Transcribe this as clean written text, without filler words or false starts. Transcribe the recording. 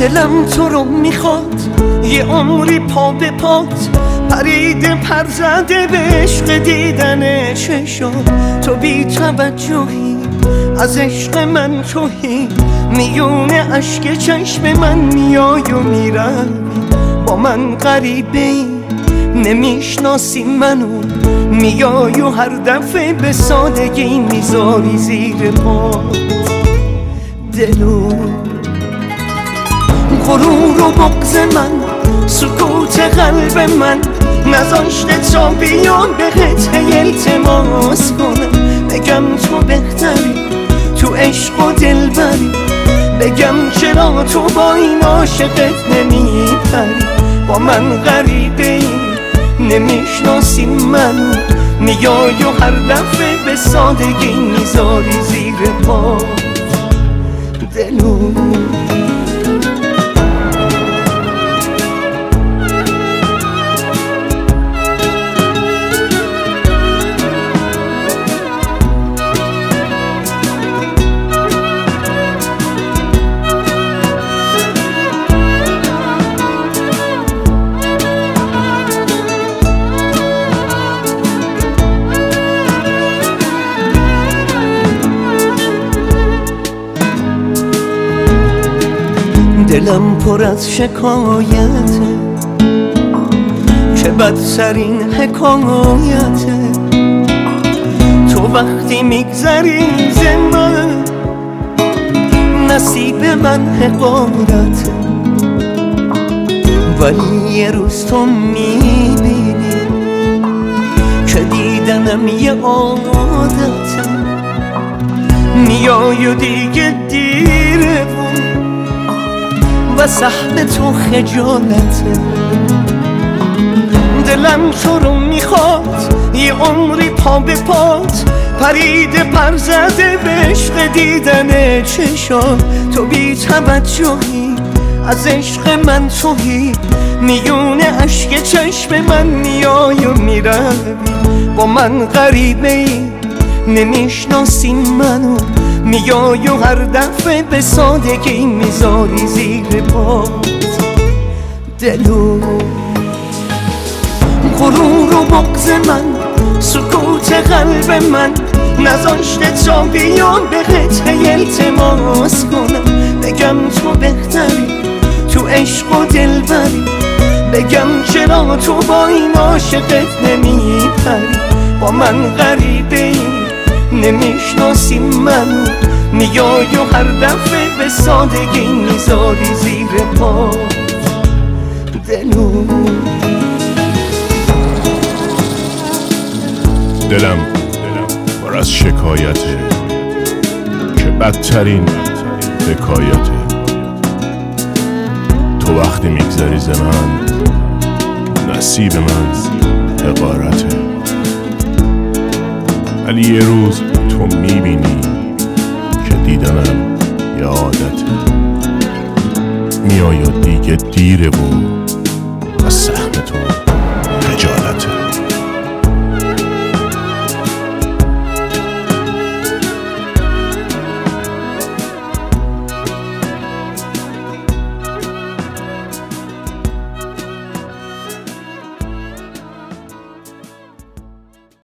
دلم تو رو میخواد، یه عمری پا به پات پریده پر زده به عشق دیدن چشات. تو بی توجهی از عشق من توهی، میونه اشک چشم من میای و میروی. با من غریبه ای نمیشناسی منو، میای و هر دفعه به سادگی میذاری زیر پات دلو. غرور و بغض من، سکوت قلب من نذاشته تا بیام بهت التماس کنم. بگم تو بهتری تو عشق و دلبری، بگم چرا تو با این عاشقت نمیپری. با من غریبه ای نمیشناسی منو، میای و هر دفعه به سادگی میذاری زیر پات دلو. دلم پر از شکایته که بدترین حکایته. تو وقتی میگذری ز من، نصیب من حقارته. ولی یه روز تو میبینی که دیدنم یه عادته. میای و دیگه دیره و سهم تو خجالته. دلم تو رو میخواد، یه عمری پا به پات پریده پر زده به عشق دیدن چشات. تو بی توجهی از عشق من توهی، میونه اشک چشم من میای و میروی. با من غریبه ای نمیشناسی منو، میای و هر دفعه به سادگی میذاری زیر پات دلو. غرور و بغض من، سکوت قلب من نذاشته تا بیام بهت التماس کنم. بگم تو بهتری تو عشق و دلبری، بگم چرا تو با این عاشقت نمیپری. با من غریبه ای نمیشناسی منو، میای و هر دفعه به سادگی میذاری زیر پات دلو. دلم پر از شکایته که بدترین حکایته. تو وقتی میگذری ز من، نصیب من حقارته. ولی یه روز تو میبینی که دیدنم یه عادته. میای و دیگه دیره و سهم تو